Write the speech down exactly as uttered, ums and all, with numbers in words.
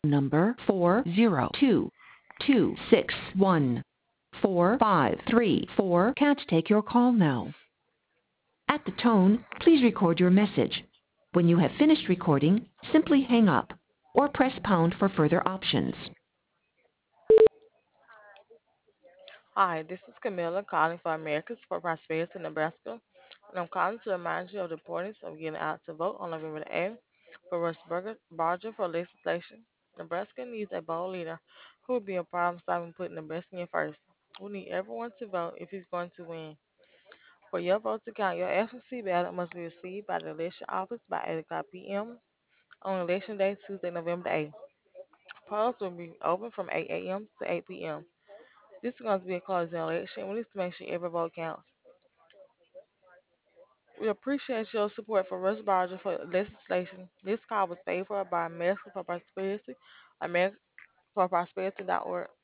number four zero two two six one four five three four can't take your call now. At the tone, please record your message. When you have finished recording, simply hang up or press pound for further options. Hi, this is Camilla calling for Americans for Prosperity, Nebraska, and I'm calling to remind you of the importance of getting out to vote on November the eighth for Russ Berger- Barger for legislation. Nebraska needs a bold leader who will be a problem solving putting Nebraska in first. We need everyone to vote if he's going to win. For your vote to count, your absentee ballot must be received by the election office by eight o'clock p m on election day, Tuesday, November the eighth. Polls will be open from eight a m to eight p m This is going to be a closing election. We need to make sure every vote counts. We appreciate your support for Russ Barger for legislation. This call was paid for by America for Prosperity, America for Prosperity dot org.